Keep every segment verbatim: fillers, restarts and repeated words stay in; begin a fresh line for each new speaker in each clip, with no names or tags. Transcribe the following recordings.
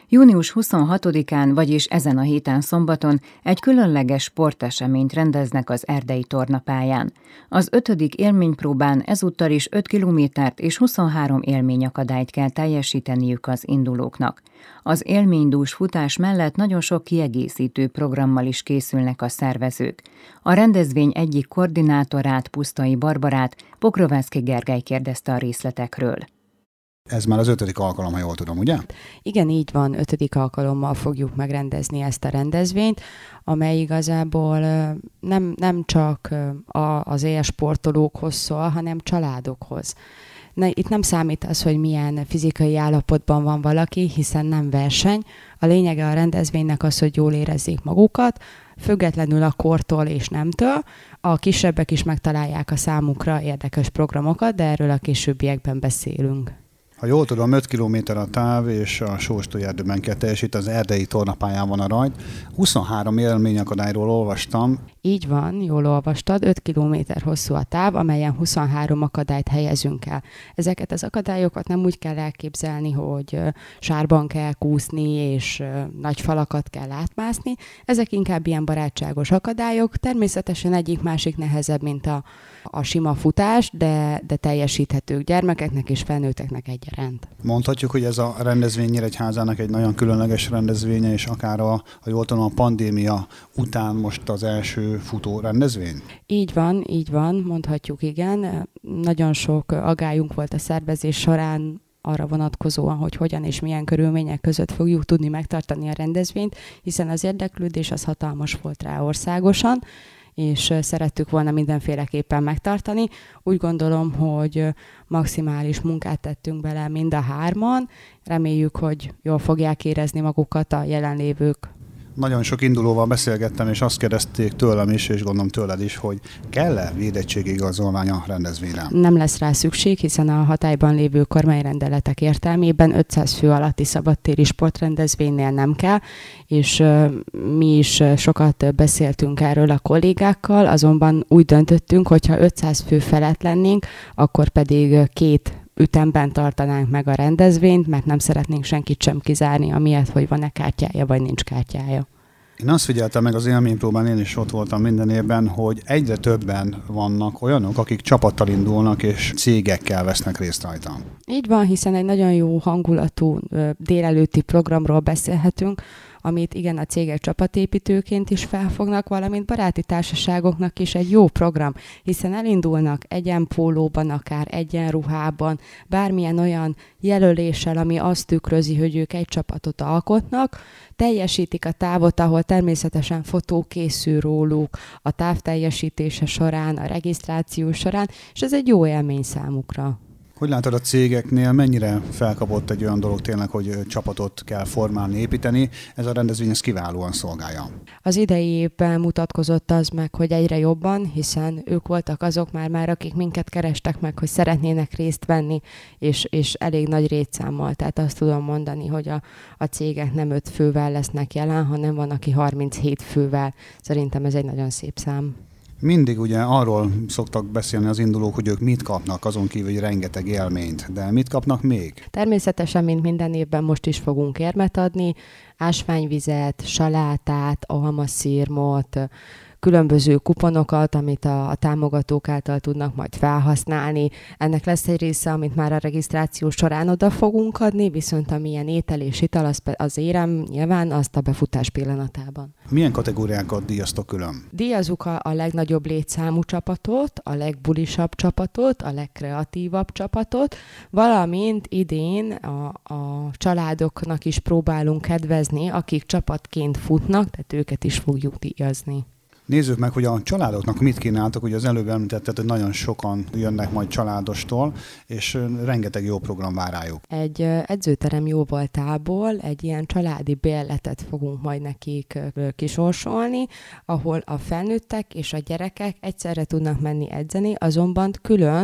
június huszonhatodikán, vagyis ezen a héten szombaton egy különleges sporteseményt rendeznek az erdei tornapályán. Az ötödik élménypróbán ezúttal is öt kilométert és huszonhárom élményakadályt kell teljesíteniük az indulóknak. Az élménydús futás mellett nagyon sok kiegészítő programmal is készülnek a szervezők. A rendezvény egyik koordinátorát, Pusztai Barbarát, Pokroveszky Gergely kérdezte a részletekről.
Ez már az ötödik alkalom, ha jól tudom, ugye?
Igen, így van, ötödik alkalommal fogjuk megrendezni ezt a rendezvényt, amely igazából nem, nem csak az élsportolókhoz szól, hanem családokhoz. Itt nem számít az, hogy milyen fizikai állapotban van valaki, hiszen nem verseny. A lényege a rendezvénynek az, hogy jól érezzék magukat, függetlenül a kortól és nemtől. A kisebbek is megtalálják a számukra érdekes programokat, de erről a későbbiekben beszélünk.
Ha jól tudom, öt kilométer a táv, és a Sóstói erdőben kell teljesít, az erdei tornapályán van a rajt. huszonhárom élményakadályról olvastam.
Így van, jól olvastad, öt kilométer hosszú a táv, amelyen huszonhárom akadályt helyezünk el. Ezeket az akadályokat nem úgy kell elképzelni, hogy sárban kell kúszni, és nagy falakat kell átmászni. Ezek inkább ilyen barátságos akadályok. Természetesen egyik-másik nehezebb, mint a, a sima futás, de, de teljesíthetők gyermekeknek és felnőtteknek egyaránt.
Mondhatjuk, hogy ez a rendezvény Nyíregyházának egy nagyon különleges rendezvénye, és akár a, a jól tudom, a pandémia után most az első futó rendezvény?
Így van, így van, mondhatjuk, igen. Nagyon sok aggályunk volt a szervezés során arra vonatkozóan, hogy hogyan és milyen körülmények között fogjuk tudni megtartani a rendezvényt, hiszen az érdeklődés az hatalmas volt rá országosan, és szerettük volna mindenféleképpen megtartani. Úgy gondolom, hogy maximális munkát tettünk bele mind a hárman. Reméljük, hogy jól fogják érezni magukat a jelenlévők.
Nagyon sok indulóval beszélgettem, és azt kérdezték tőlem is, és gondolom tőled is, hogy kell-e védettségigazolvány a rendezvényre?
Nem lesz rá szükség, hiszen a hatályban lévő kormányrendeletek értelmében ötszáz fő alatti szabadtéri sportrendezvénynél nem kell, és mi is sokat beszéltünk erről a kollégákkal, azonban úgy döntöttünk, hogyha ötszáz fő felett lennénk, akkor pedig két ütemben tartanánk meg a rendezvényt, mert nem szeretnénk senkit sem kizárni, amiatt, hogy van-e kártyája, vagy nincs kártyája.
Én azt figyeltem meg az élménypróbán, én is ott voltam minden évben, hogy egyre többen vannak olyanok, akik csapattal indulnak, és cégekkel vesznek részt rajta.
Így van, hiszen egy nagyon jó hangulatú délelőtti programról beszélhetünk, amit igen a cégek csapatépítőként is felfognak, valamint baráti társaságoknak is egy jó program, hiszen elindulnak egyenpólóban, akár egyenruhában, bármilyen olyan jelöléssel, ami azt tükrözi, hogy ők egy csapatot alkotnak, teljesítik a távot, ahol természetesen fotó készül róluk a táv teljesítése során, a regisztráció során, és ez egy jó élmény számukra.
Hogy látod a cégeknél, mennyire felkapott egy olyan dolog tényleg, hogy csapatot kell formálni, építeni? Ez a rendezvény ez kiválóan szolgálja.
Az idei évben mutatkozott az meg, hogy egyre jobban, hiszen ők voltak azok már, már akik minket kerestek meg, hogy szeretnének részt venni, és, és elég nagy létszámmal. Tehát azt tudom mondani, hogy a, a cégek nem öt fővel lesznek jelen, hanem van, aki harminchét fővel. Szerintem ez egy nagyon szép szám.
Mindig ugye arról szoktak beszélni az indulók, hogy ők mit kapnak, azon kívül, hogy rengeteg élményt, de mit kapnak még?
Természetesen, mint minden évben most is fogunk érmet adni, ásványvizet, salátát, almaszirmot, különböző kuponokat, amit a, a támogatók által tudnak majd felhasználni. Ennek lesz egy része, amit már a regisztráció során oda fogunk adni, viszont amilyen étel és ital, az, az érem nyilván azt a befutás pillanatában.
Milyen kategóriákat díjaztok külön?
Díjazunk a, a legnagyobb létszámú csapatot, a legbulisabb csapatot, a legkreatívabb csapatot, valamint idén a, a családoknak is próbálunk kedvezni, akik csapatként futnak, tehát őket is fogjuk díjazni.
Nézzük meg, hogy a családoknak mit kínáltok, ugye az előbb említetted, hogy nagyon sokan jönnek majd családostól, és rengeteg jó program vár rájuk.
Egy edzőterem jóvoltából egy ilyen családi bérletet fogunk majd nekik kisorsolni, ahol a felnőttek és a gyerekek egyszerre tudnak menni edzeni, azonban külön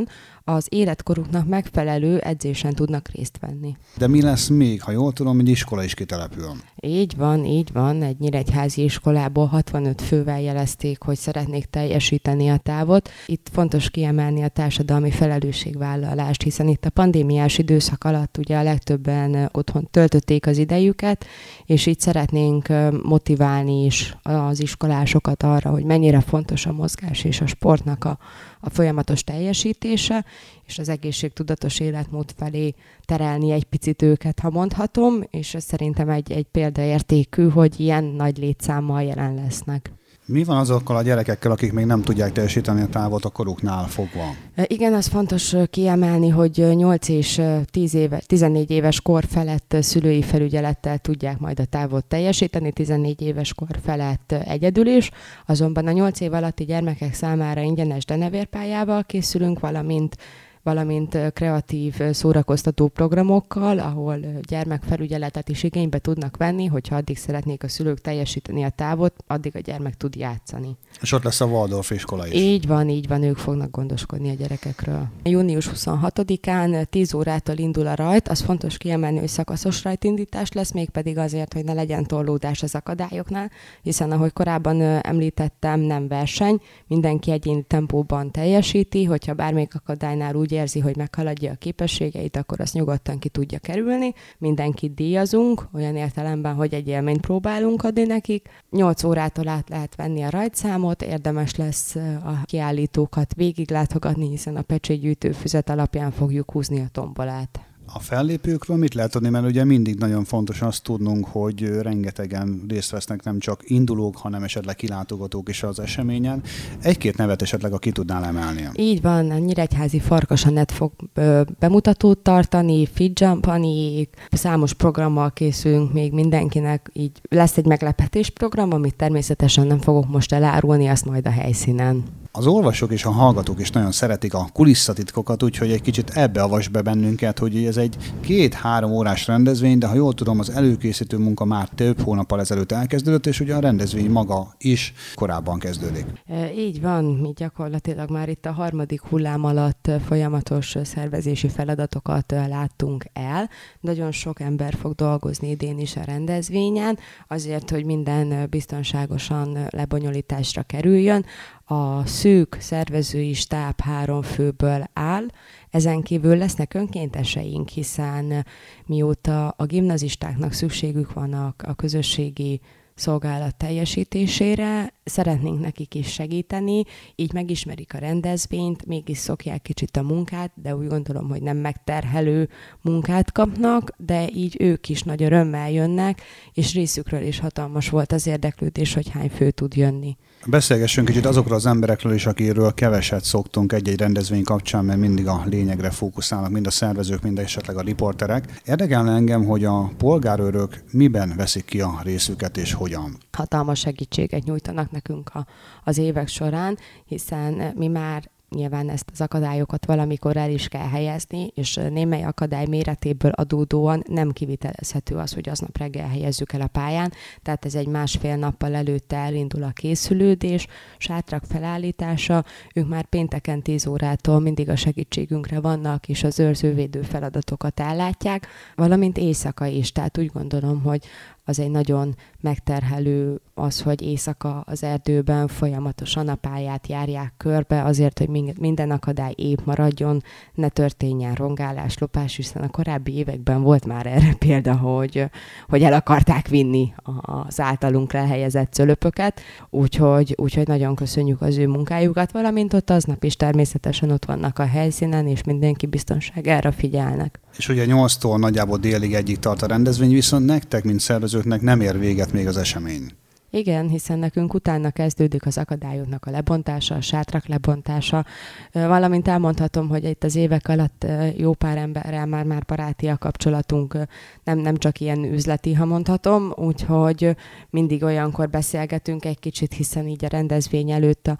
az életkoruknak megfelelő edzésen tudnak részt venni.
De mi lesz még, ha jól tudom, hogy iskola is kitelepül?
Így van, így van. Egy nyíregyházi iskolából hatvanöt fővel jelezték, hogy szeretnék teljesíteni a távot. Itt fontos kiemelni a társadalmi felelősségvállalást, hiszen itt a pandémiás időszak alatt ugye a legtöbben otthon töltötték az idejüket, és így szeretnénk motiválni is az iskolásokat arra, hogy mennyire fontos a mozgás és a sportnak a, a folyamatos teljesítése, és az egészségtudatos életmód felé terelni egy picit őket, ha mondhatom, és ez szerintem egy, egy példaértékű, hogy ilyen nagy létszámmal jelen lesznek.
Mi van azokkal a gyerekekkel, akik még nem tudják teljesíteni a távot a koruknál fogva?
Igen, az fontos kiemelni, hogy nyolc és tíz éve, tizennégy éves kor felett szülői felügyelettel tudják majd a távot teljesíteni, tizennégy éves kor felett egyedül is, azonban a nyolc év alatti gyermekek számára ingyenes denevérpályával készülünk, valamint valamint kreatív szórakoztató programokkal, ahol gyermekfelügyeletet is igénybe tudnak venni, hogyha addig szeretnék a szülők teljesíteni a távot, addig a gyermek tud játszani.
És ott lesz a Waldorf iskola is.
Így van, így van, ők fognak gondoskodni a gyerekekről. június huszonhatodikán tíz órától indul a rajt, az fontos kiemelni, hogy szakaszos rajtindítás lesz, mégpedig azért, hogy ne legyen torlódás az akadályoknál, hiszen ahogy korábban említettem, nem verseny, mindenki egyéni tempóban teljesíti, hogyha bármelyik akadálynál úgy érzi, hogy meghaladja a képességeit, akkor azt nyugodtan ki tudja kerülni. Mindenkit díjazunk, olyan értelemben, hogy egy élményt próbálunk adni nekik. nyolc órától át lehet venni a rajtszámot, érdemes lesz a kiállítókat végiglátogatni, hiszen a pecsétgyűjtő füzet alapján fogjuk húzni a tombolát.
A fellépőkről mit lehet tudni, mert ugye mindig nagyon fontos azt tudnunk, hogy rengetegen részt vesznek, nem csak indulók, hanem esetleg kilátogatók is az eseményen. Egy-két nevet esetleg, aki tudnál emelni.
Így van, a nyíregyházi Farkas Anett fog ö, bemutatót tartani, fit jumpani, számos programmal készülünk még mindenkinek, így lesz egy meglepetés program, amit természetesen nem fogok most elárulni, azt majd a helyszínen.
Az olvasók és a hallgatók is nagyon szeretik a kulisszatitkokat, úgyhogy egy kicsit ebbe avasd be bennünket, hogy ez egy két-három órás rendezvény, de ha jól tudom, az előkészítő munka már több hónappal ezelőtt elkezdődött, és ugye a rendezvény maga is korábban kezdődik.
E, így van, mi gyakorlatilag már itt a harmadik hullám alatt folyamatos szervezési feladatokat láttunk el. Nagyon sok ember fog dolgozni idén is a rendezvényen, azért, hogy minden biztonságosan lebonyolításra kerüljön. A szűk szervezői stáb három főből áll, ezen kívül lesznek önkénteseink, hiszen mióta a gimnazistáknak szükségük van a, a közösségi szolgálat teljesítésére, szeretnénk nekik is segíteni, így megismerik a rendezvényt, mégis szokják kicsit a munkát, de úgy gondolom, hogy nem megterhelő munkát kapnak, de így ők is nagy örömmel jönnek, és részükről is hatalmas volt az érdeklődés, hogy hány fő tud jönni.
Beszélgessünk kicsit azokról az emberekről is, akiről keveset szoktunk egy-egy rendezvény kapcsán, mert mindig a lényegre fókuszálnak, mind a szervezők, mind esetleg a riporterek. Érdekelne engem, hogy a polgárőrök miben veszik ki a részüket és hogyan?
Hatalmas segítséget nyújtanak nekünk a, az évek során, hiszen mi már nyilván ezt az akadályokat valamikor el is kell helyezni, és némely akadály méretéből adódóan nem kivitelezhető az, hogy aznap reggel helyezzük el a pályán, tehát ez egy másfél nappal előtte elindul a készülődés, sátrak felállítása, ők már pénteken tíz órától mindig a segítségünkre vannak, és az őrzővédő feladatokat ellátják, valamint éjszaka is, tehát úgy gondolom, hogy az egy nagyon megterhelő az, hogy éjszaka az erdőben folyamatosan a pályát járják körbe, azért, hogy minden akadály épp maradjon, ne történjen rongálás, lopás, hiszen a korábbi években volt már erre példa, hogy, hogy el akarták vinni az általunk elhelyezett cölöpöket, úgyhogy, úgyhogy nagyon köszönjük az ő munkájukat, valamint ott aznap is természetesen ott vannak a helyszínen, és mindenki biztonságára figyelnek.
És ugye nyolctól nagyjából délig egyik tart a rendezvény, viszont nektek, mint szervezőknek nem ér véget még az esemény.
Igen, hiszen nekünk utána kezdődik az akadályoknak a lebontása, a sátrak lebontása. Valamint elmondhatom, hogy itt az évek alatt jó pár emberrel már, már baráti a kapcsolatunk, nem, nem csak ilyen üzleti, ha mondhatom, úgyhogy mindig olyankor beszélgetünk egy kicsit, hiszen így a rendezvény előtt a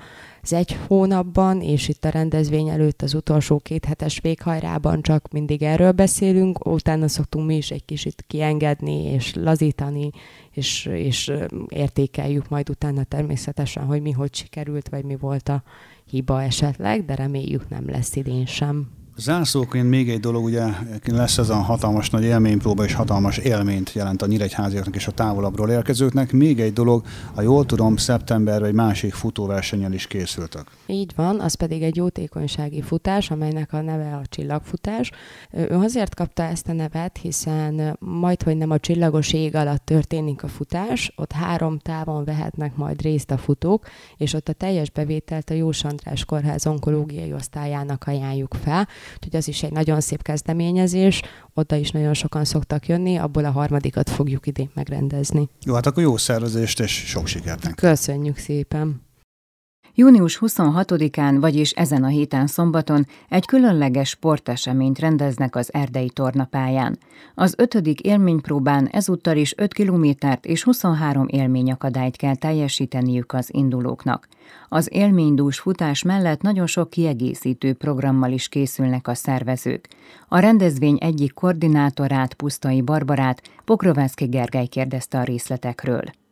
az egy hónapban, és itt a rendezvény előtt az utolsó két hetes véghajrában csak mindig erről beszélünk, utána szoktunk mi is egy kicsit kiengedni és lazítani, és, és értékeljük majd utána természetesen, hogy mi hogy sikerült, vagy mi volt a hiba esetleg, de reméljük nem lesz idén sem.
Zászlóként még egy dolog, ugye lesz ez a hatalmas nagy élménypróba, és hatalmas élményt jelent a nyíregyháziaknak és a távolabbról érkezőknek. Még egy dolog, ha jól tudom, szeptemberben egy másik futóversennyel is készültek.
Így van, az pedig egy jótékonysági futás, amelynek a neve a csillagfutás. Ő azért kapta ezt a nevet, hiszen majdhogy nem a csillagos ég alatt történik a futás, ott három távon vehetnek majd részt a futók, és ott a teljes bevételt a Jós András Kórház onkológiai osztályának ajánljuk fel. Úgyhogy az is egy nagyon szép kezdeményezés, oda is nagyon sokan szoktak jönni, abból a harmadikat fogjuk idén megrendezni.
Jó, hát akkor jó szervezést és sok sikert nektek.
Köszönjük szépen!
június huszonhatodikán, vagyis ezen a héten szombaton egy különleges sporteseményt rendeznek az erdei tornapályán. Az ötödik élménypróbán ezúttal is öt kilométert és huszonhárom élményakadályt kell teljesíteniük az indulóknak. Az élménydús futás mellett nagyon sok kiegészítő programmal is készülnek a szervezők. A rendezvény egyik koordinátorát, Pusztai Barbarát, Pokroveszki Gergely kérdezte a részletekről.